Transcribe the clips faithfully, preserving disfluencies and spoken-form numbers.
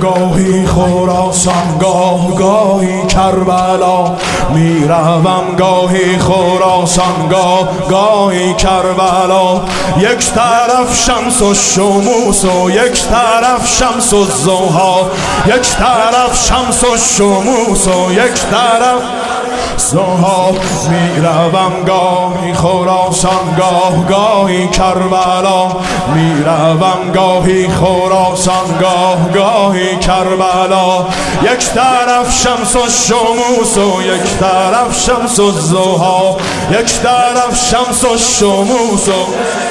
گاهی خراسان گاه گاهی کربلا میروم، گاهی خراسان گاه گاهی کربلا. یک طرف شمس و شموس و یک طرف شمس و ضحی، یک طرف شمس و شموس و یک طرف ضحی. میروم گاهی خراسان گاه گاهی کربلا میروم، گاهی خراسان گاه گاهی کربلا. یک طرف شمس و شموس و یک طرف شمس و ضحی، یک طرف شمس و شموس و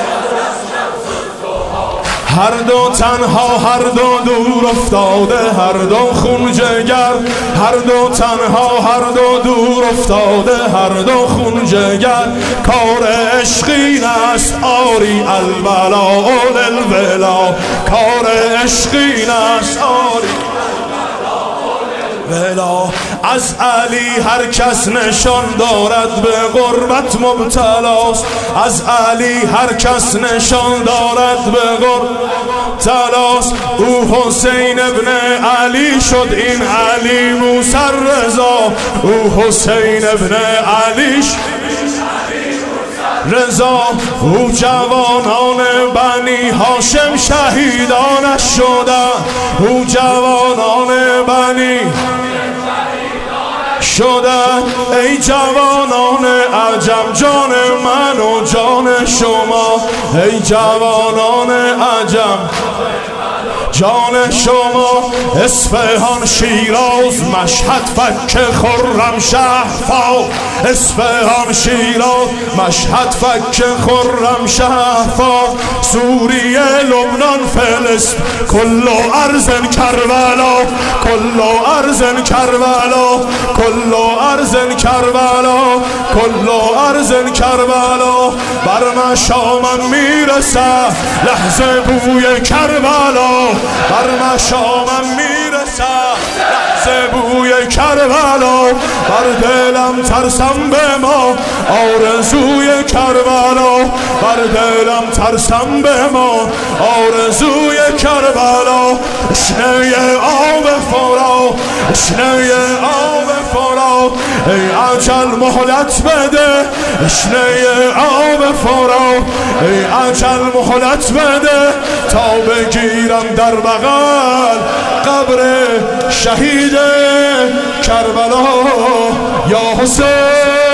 هر دو تنها، هر دو دور افتاده، هر دو خون جگر. هر دو تنها، هر دو دور افتاده، هر دو خون جگر. کار عشقین است آری البلا للولا، کار عشقین است آری ولا. از علی هر کس نشان دارد به غربت مبتلاست، از علی هر کس نشان دارد به غربت مبتلاست. او حسین ابن علی شد، این علی موسی رضا. او حسین ابن علی شد رضا. او جوانان بنی هاشم شهیدانش شدند، او جوانان بنی شدند. ای جوانان عجم جان من و جان شما، ای جوانان عجم جان شما. اصفهان شیراز مشهد فک خرم شهفا، اصفهان شیراز مشهد فک خرم شهفا. سوریه لبنان فلسطین کل ارض کربلا، کل ارض کربلا، کل ارض کربلا، کل ارض کربلا. بر مشامم میرسه لحظه بوی کربلا، بر مشامم میرسه لحظه بوی کربلا. بر دلم ترسم به ما آرزوی کربلا، بر دلم ترسم به ما آرزوی کربلا. اشنه آب فرات، اشنه آب فرات، ای اجل مهلت بده. اشنه آب فرات، ای اجل مهلت بده تا بگیرم در بغل قبر شهید کربلا. یا حسین